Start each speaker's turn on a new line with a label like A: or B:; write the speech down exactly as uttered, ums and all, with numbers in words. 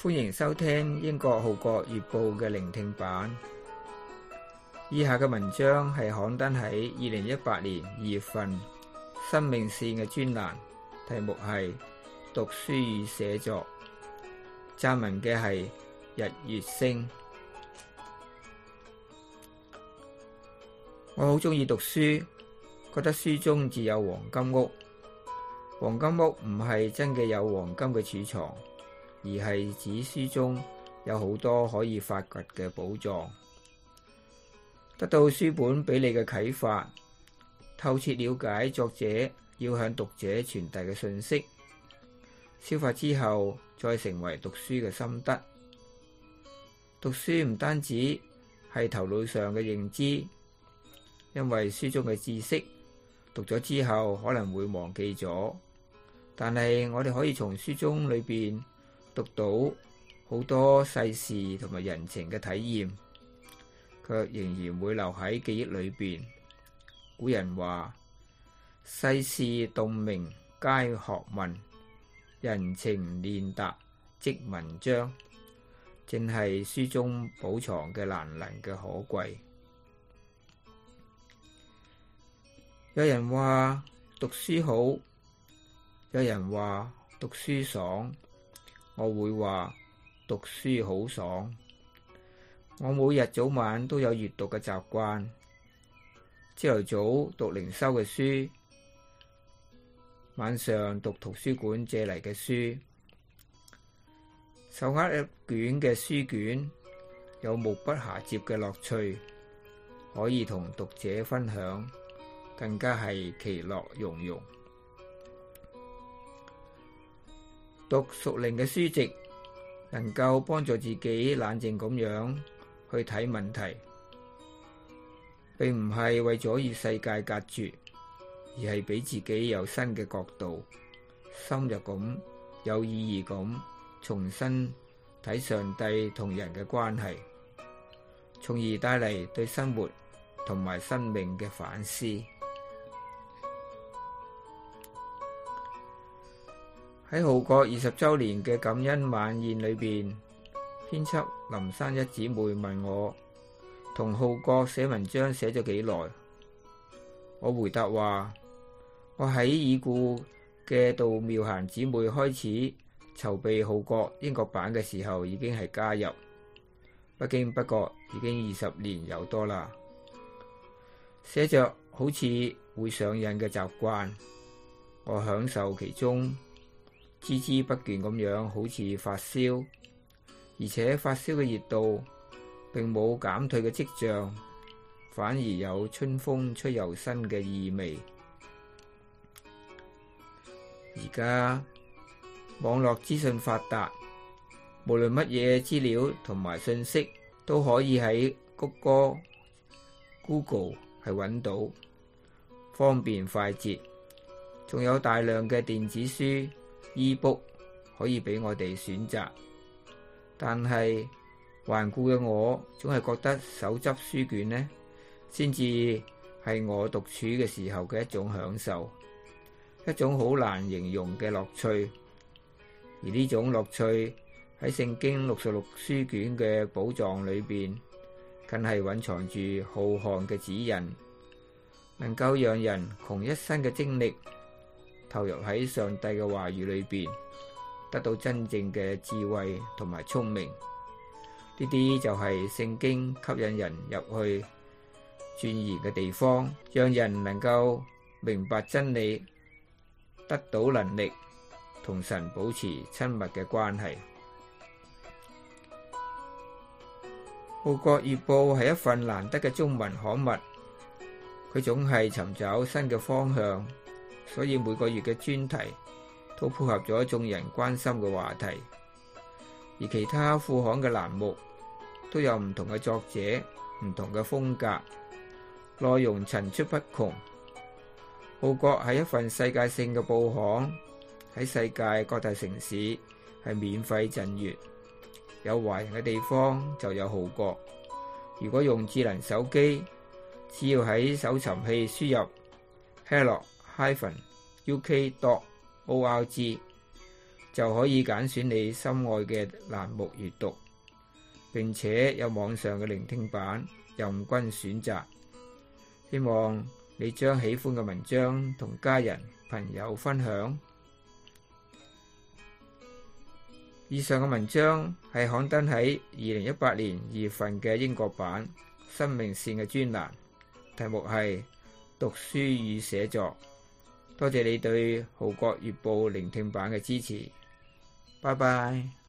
A: 歡迎收聽英國《號角月報》嘅聆聽版。以下嘅文章係刊登喺二零一八年二月份《生命線》嘅專欄，題目係讀書與寫作。撰文嘅係日月星。我好中意讀書，覺得書中自有黃金屋。黃金屋唔係真嘅有黃金嘅儲藏，而係指書中有好多可以發掘嘅寶藏。得到書本俾你嘅啟發，透徹了解作者要向讀者傳遞嘅信息，消化之後再成為讀書嘅心得。讀書唔單止係頭腦上嘅認知，因為書中嘅知識讀咗之後可能會忘記咗，但係我哋可以從書中裏邊讀到好多世事同埋人情嘅體驗，卻仍然會留喺記憶裏邊。古人話：世事洞明皆學問，人情練達即文章。正係書中寶藏嘅難能嘅可貴。有人話讀書好，有人話讀書爽，我會話讀書好爽。我每日早晚都有閱讀嘅習慣，朝頭早讀靈修嘅書，晚上讀圖書館借嚟嘅書。手握一卷嘅書卷，有目不暇接嘅樂趣，可以同讀者分享，更加係其樂融融。讀屬靈嘅書籍，能夠幫助自己冷靜咁樣去睇問題，並唔係為咗與世界隔絕，而係俾自己有新嘅角度，深入咁有意義咁重新睇上帝同人嘅關係，從而帶嚟對生活同埋生命嘅反思。喺號角二十週年嘅感恩晚宴裏邊，編輯林生一姊妹問我同號角寫文章寫咗幾耐？我回答話：我喺已故嘅杜妙嫻姊妹開始籌備號角英國版嘅時候已經係加入，不經不覺已經二十年有多啦。寫着好似會上癮嘅習慣，我享受其中，孜孜不倦咁樣，好似發燒，而且發燒嘅熱度並冇減退嘅跡象，反而有春風吹又生嘅意味。而家網絡資訊發達，無論乜嘢資料同埋信息都可以喺谷歌、Google 係揾到，方便快捷。仲有大量嘅電子書、e-book 可以俾我哋選擇，但係頑固嘅我總係覺得手執書卷呢，先至係我獨處嘅時候嘅一種享受，一種好難形容嘅樂趣。而呢種樂趣喺聖經六十六書卷嘅寶藏裏邊，更係蘊藏住浩瀚嘅指引，能夠讓人窮一生嘅精力投入喺上帝嘅話語裏邊，得到真正嘅智慧同埋聰明。呢啲就係聖經吸引人入去鑽研嘅地方，讓人能夠明白真理，得到能力同神保持親密嘅關係。號角月報係一份難得嘅中文刊物，佢總係尋找新嘅方向，所以每個月嘅專題都配合咗眾人關心嘅話題，而其他副刊嘅欄目都有唔同嘅作者、唔同嘅風格，內容層出不窮。號角係一份世界性嘅報刊，喺世界各大城市係免費贈閱，有華人嘅地方就有號角。如果用智能手機，只要喺搜尋器輸入 hello dash u k dot org 就可以揀選你心愛嘅欄目閱讀，並且有網上嘅聆聽版任君選擇。希望你將喜歡嘅文章同家人朋友分享。以上嘅文章係刊登喺二零一八年二月份嘅英國版《生命線》嘅專欄，題目係讀書與寫作。多謝你對《號角月報》聆聽版嘅支持。拜拜。